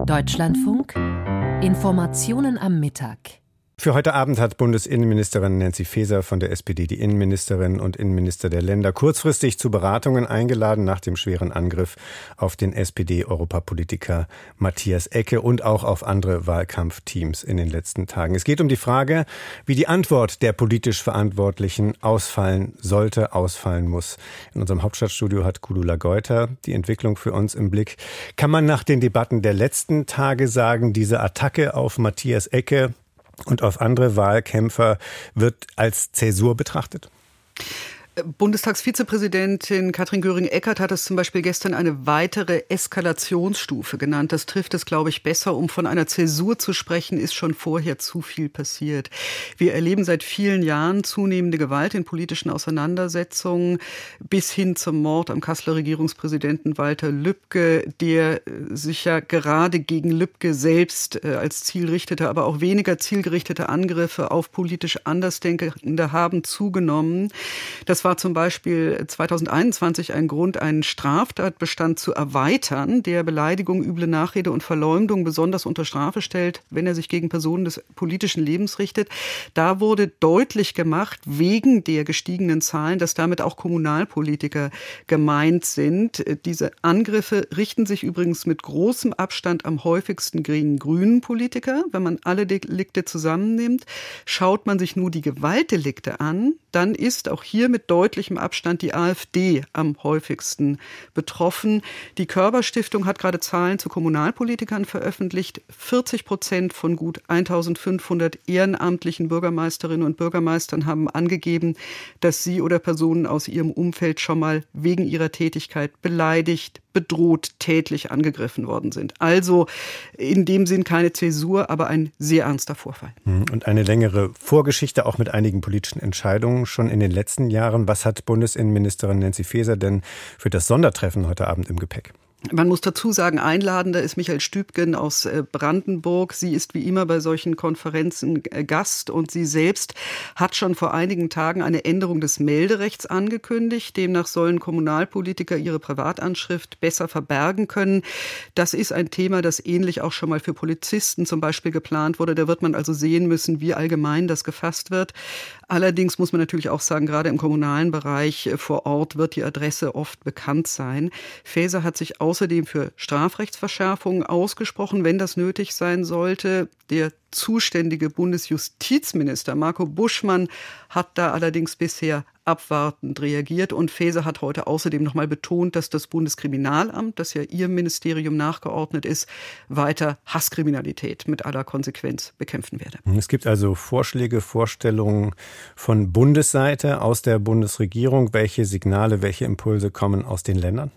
Deutschlandfunk Informationen am Mittag. Für heute Abend hat Bundesinnenministerin Nancy Faeser von der SPD die Innenministerinnen und Innenminister der Länder kurzfristig zu Beratungen eingeladen nach dem schweren Angriff auf den SPD-Europapolitiker Matthias Ecke und auch auf andere Wahlkampfteams in den letzten Tagen. Es geht um die Frage, wie die Antwort der politisch Verantwortlichen ausfallen sollte, ausfallen muss. In unserem Hauptstadtstudio hat Gudula Geuter die Entwicklung für uns im Blick. Kann man nach den Debatten der letzten Tage sagen, diese Attacke auf Matthias Ecke und auf andere Wahlkämpfer wird als Zäsur betrachtet? Bundestagsvizepräsidentin Katrin Göring-Eckardt hat es zum Beispiel gestern eine weitere Eskalationsstufe genannt. Das trifft es, glaube ich, besser. Um von einer Zäsur zu sprechen, ist schon vorher zu viel passiert. Wir erleben seit vielen Jahren zunehmende Gewalt in politischen Auseinandersetzungen bis hin zum Mord am Kasseler Regierungspräsidenten Walter Lübcke, der sich ja gerade gegen Lübcke selbst als Ziel richtete, aber auch weniger zielgerichtete Angriffe auf politisch Andersdenkende haben zugenommen. Das war zum Beispiel 2021 ein Grund, einen Straftatbestand zu erweitern, der Beleidigung, üble Nachrede und Verleumdung besonders unter Strafe stellt, wenn er sich gegen Personen des politischen Lebens richtet. Da wurde deutlich gemacht, wegen der gestiegenen Zahlen, dass damit auch Kommunalpolitiker gemeint sind. Diese Angriffe richten sich übrigens mit großem Abstand am häufigsten gegen grünen Politiker. Wenn man alle Delikte zusammennimmt, schaut man sich nur die Gewaltdelikte an, dann ist auch hier mit deutlichem Abstand die AfD am häufigsten betroffen. Die Körber-Stiftung hat gerade Zahlen zu Kommunalpolitikern veröffentlicht. 40% von gut 1500 ehrenamtlichen Bürgermeisterinnen und Bürgermeistern haben angegeben, dass sie oder Personen aus ihrem Umfeld schon mal wegen ihrer Tätigkeit beleidigt, bedroht, tätlich angegriffen worden sind. Also in dem Sinn keine Zäsur, aber ein sehr ernster Vorfall. Und eine längere Vorgeschichte auch mit einigen politischen Entscheidungen schon in den letzten Jahren. Was hat Bundesinnenministerin Nancy Faeser denn für das Sondertreffen heute Abend im Gepäck? Man muss dazu sagen, Einladender ist Michael Stübgen aus Brandenburg. Sie ist wie immer bei solchen Konferenzen Gast und sie selbst hat schon vor einigen Tagen eine Änderung des Melderechts angekündigt. Demnach sollen Kommunalpolitiker ihre Privatanschrift besser verbergen können. Das ist ein Thema, das ähnlich auch schon mal für Polizisten zum Beispiel geplant wurde. Da wird man also sehen müssen, wie allgemein das gefasst wird. Allerdings muss man natürlich auch sagen, gerade im kommunalen Bereich vor Ort wird die Adresse oft bekannt sein. Faeser hat sich außerdem für Strafrechtsverschärfungen ausgesprochen, wenn das nötig sein sollte. Der zuständige Bundesjustizminister Marco Buschmann hat da allerdings bisher abwartend reagiert. Und Faeser hat heute außerdem noch mal betont, dass das Bundeskriminalamt, das ja ihrem Ministerium nachgeordnet ist, weiter Hasskriminalität mit aller Konsequenz bekämpfen werde. Es gibt also Vorschläge, Vorstellungen von Bundesseite aus der Bundesregierung. Welche Signale, welche Impulse kommen aus den Ländern?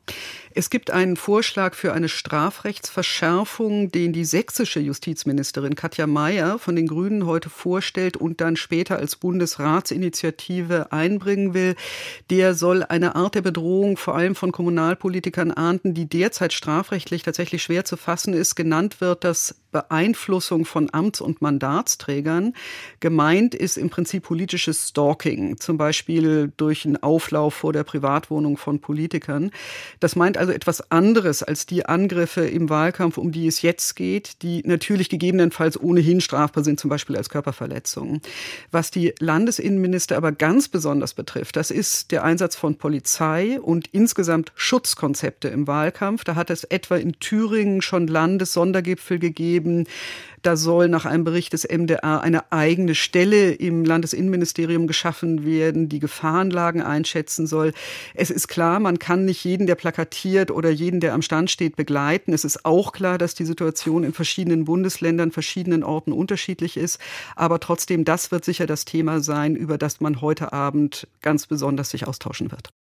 Es gibt einen Vorschlag für eine Strafrechtsverschärfung, den die sächsische Justizministerin Katja Mayer von den Grünen heute vorstellt und dann später als Bundesratsinitiative einbringen will. Der soll eine Art der Bedrohung vor allem von Kommunalpolitikern ahnden, die derzeit strafrechtlich tatsächlich schwer zu fassen ist. Genannt wird das Beeinflussung von Amts- und Mandatsträgern. Gemeint ist im Prinzip politisches Stalking, zum Beispiel durch einen Auflauf vor der Privatwohnung von Politikern. Das meint also etwas anderes als die Angriffe im Wahlkampf, um die es jetzt geht, die natürlich gegebenenfalls ohnehin strafbar sind, zum Beispiel als Körperverletzungen. Was die Landesinnenminister aber ganz besonders betrifft, das ist der Einsatz von Polizei und insgesamt Schutzkonzepte im Wahlkampf. Da hat es etwa in Thüringen schon Landessondergipfel gegeben. Da soll nach einem Bericht des MdR eine eigene Stelle im Landesinnenministerium geschaffen werden, die Gefahrenlagen einschätzen soll. Es ist klar, man kann nicht jeden, der plakatiert oder jeden, der am Stand steht, begleiten. Es ist auch klar, dass die Situation in verschiedenen Bundesländern, verschiedenen Orten unterschiedlich ist. Aber trotzdem, das wird sicher das Thema sein, über das man heute Abend ganz besonders sich austauschen wird.